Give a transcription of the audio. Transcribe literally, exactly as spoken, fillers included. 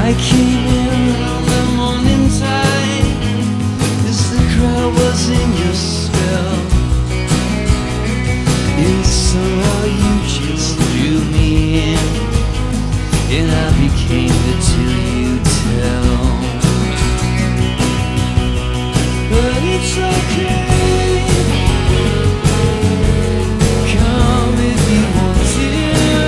I came in on the morning tide, as the crowd was in your spell, and somehow you just drew me in, and I became the till you tell. But it's okay.